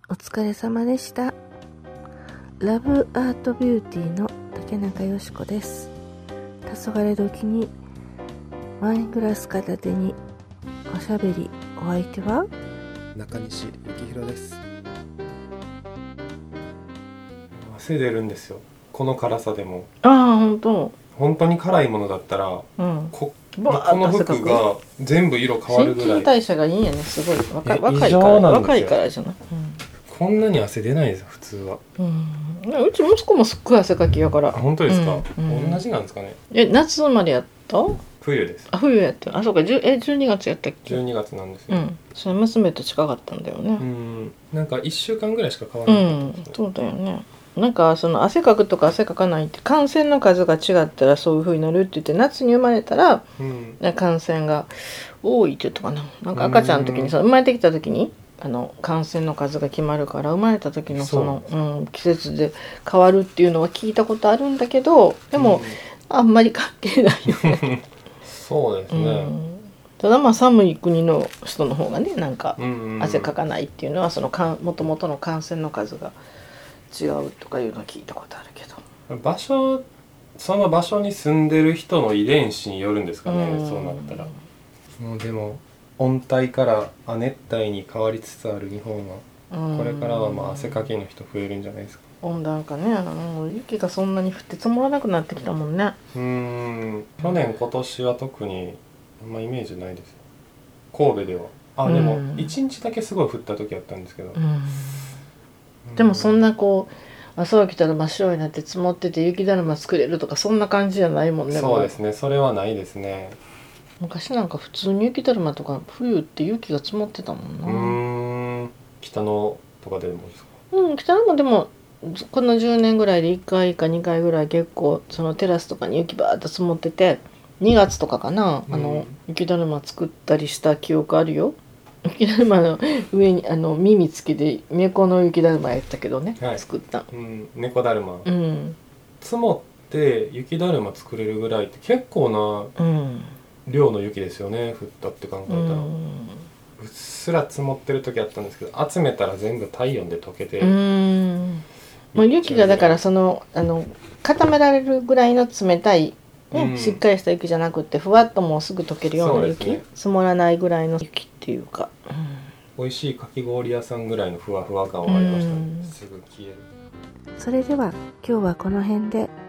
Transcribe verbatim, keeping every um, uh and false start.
お疲れ様でした。ラブアートビューティーの竹中よし子です。黄昏時にワイングラス片手におしゃべり、お相手は中西幸宏です。 汗出るんですよ、この辛さでも。 ああ、本当。 本当に辛いものだったら、 うん、 こ, こバの服が全部色変わるぐらい。 新陳代謝がいいんやね。すごい若い、若い異常からなんですよ。 若いからじゃない、うん、 こんなに汗出ないです普通は。 うん、うち息子もすっごい汗かきやから。 あ、本当ですか、 うんうん、 同じなんですかね。 え、夏生まれやった？ 冬です。 あ、冬やって。あ、そうか、えじゅうにがつやったっけ。 じゅうにがつなんですよ。 うん、それ娘と近かったんだよね。 うん、なんかいっしゅうかんぐらいしか変わらなかったですね、 うん、そうだよね。なんかその汗かくとか汗かかないって感染の数が違ったらそういう風になるって言って、夏に生まれたら、うん、感染が多いって言ったかな。なんか赤ちゃんの時にその生まれてきた時にあの感染の数が決まるから、生まれた時のそのう、うん、季節で変わるっていうのは聞いたことあるんだけど、でも、うん、あんまり関係ないよね。 そうですね、うん、 ただまあ寒い国の人の方がね、なんか汗かかないっていうのはそのかもともとの感染の数が違うとかいうのを聞いたことあるけど、 場所その場所に住んでる人の遺伝子によるんですかね、うん、そうなったら。もうでも温帯から亜熱帯に変わりつつある日本は、うん、これからはまあ汗かきの人増えるんじゃないですか。 温暖化ね、もう雪がそんなに降って積もらなくなってきたもんね。 うーん、去年今年は特にあんまイメージないです。神戸ではあ、でもいちにちだけすごい降った時あったんですけど、うんうん、でもそんなこう朝起きたら真っ白になって積もってて雪だるま作れるとかそんな感じじゃないもんね。 そうですね、それはないですね。 昔なんか普通に雪だるまとか冬って雪が積もってたもんな。 うーん、北のとかでもですか。 うん、北のもでもこのじゅうねんぐらいでいっかいかにかいぐらい結構そのテラスとかに雪バーッと積もってて、にがつとかかな、うん、あの雪だるま作ったりした記憶あるよ。雪だるまの上にあの耳つけて猫の雪だるまやったけどね、はい、作った、 うん、猫だるま、 うん、 積もって雪だるま作れるぐらいって結構な量の雪ですよね、降ったって考えたら、うん、うっすら積もってる時あったんですけど、集めたら全部体温で溶けて、うん、 もう雪がだからそのあの固められるぐらいの冷たい、ね、うん、しっかりした雪じゃなくてふわっともうすぐ溶けるような雪、ね、積もらないぐらいの雪っていうか、うん、 美味しいかき氷屋さんぐらいのふわふわ感はありましたね、うん、すぐ消える。 それでは今日はこの辺で。